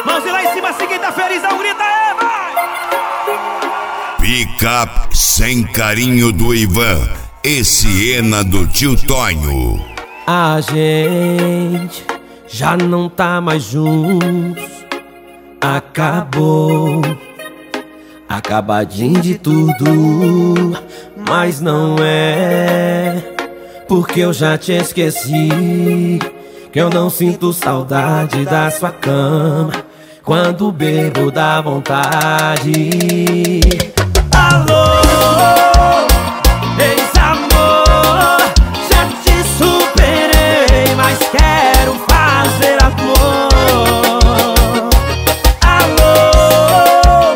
Mãozinha lá em cima, assim quem tá felizão, grita aí, vai! Picape sem carinho do Ivan e Siena do tio Tonho. A gente já não tá mais juntos. Acabou, acabadinho de tudo. Mas não é porque eu já te esqueci, que eu não sinto saudade da sua cama. Quando bebo dá vontade. Alô, ex-amor, já te superei, mas quero fazer amor. Alô,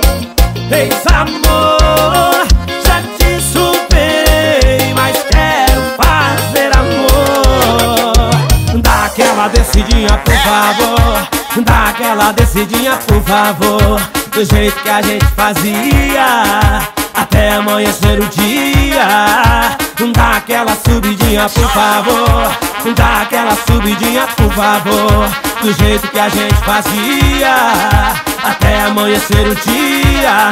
ex-amor, já te superei, mas quero fazer amor. Dá aquela descidinha, por favor. Dá aquela descidinha, por favor. Do jeito que a gente fazia, até amanhecer o dia. Dá aquela subidinha, por favor. Dá aquela subidinha, por favor. Do jeito que a gente fazia, até amanhecer o dia.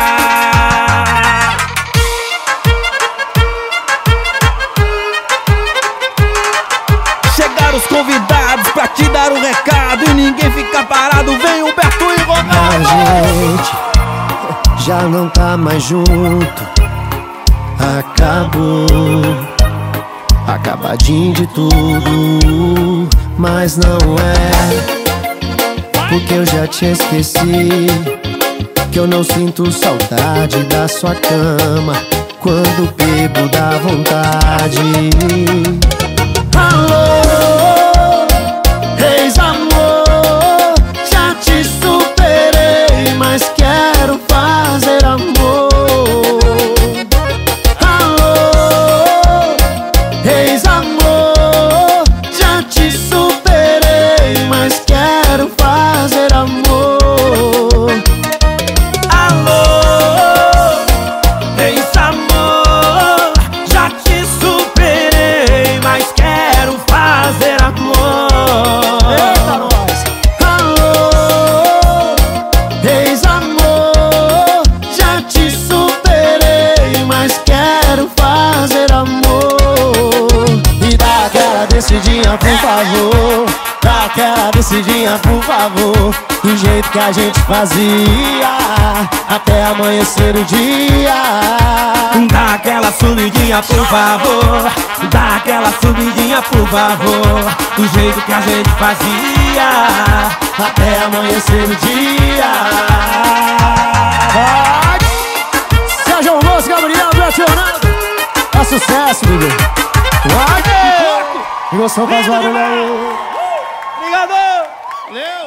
Chegaram os convidados pra te dar um recado e ninguém fica parado, vem Humberto e Ronaldo. A gente já não tá mais junto. Acabou, acabadinho de tudo. Mas não é porque eu já te esqueci, que eu não sinto saudade da sua cama. Quando bebo dá vontade. Alô, ex-amor, já te superei, mas quero fazer amor. Alô, ex-amor, já te superei, mas quero fazer amor. Alô, ex-amor, já te superei, mas quero fazer amor. Eita, nós! Alô, ex-amor, já te superei, mas quero fazer amor. E dá aquela descidinha, por favor. Dá aquela descidinha, por favor. Do jeito que a gente fazia, até amanhecer o dia. Dá aquela subidinha, por favor. Dá aquela subidinha, por favor. Do jeito que a gente fazia, Até amanhecer o dia. Vai! Sérgio Moço, Gabriel, Betionado. É sucesso, bebê. Vai! Emoção faz barulho aí. Obrigado! Valeu!